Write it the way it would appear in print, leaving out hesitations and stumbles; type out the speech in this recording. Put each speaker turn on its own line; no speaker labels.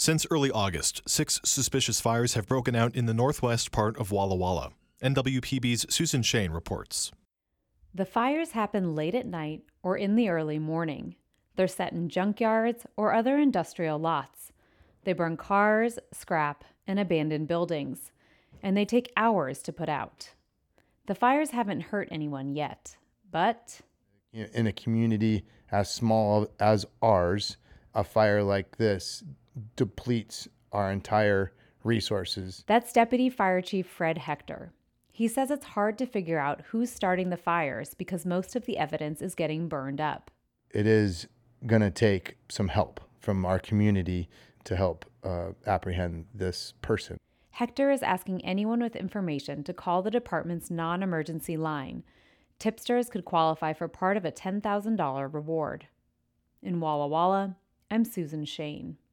Since early August, 6 suspicious fires have broken out in the northwest part of Walla Walla. NWPB's Susan Shane reports.
The fires happen late at night or in the early morning. They're set in junkyards or other industrial lots. They burn cars, scrap, and abandoned buildings, and they take hours to put out. The fires haven't hurt anyone yet, but
in a community as small as ours, a fire like this depletes our entire resources.
That's Deputy Fire Chief Fred Hector. He says it's hard to figure out who's starting the fires because most of the evidence is getting burned up.
It is going to take some help from our community to help apprehend this person.
Hector is asking anyone with information to call the department's non-emergency line. Tipsters could qualify for part of a $10,000 reward. In Walla Walla, I'm Susan Shane.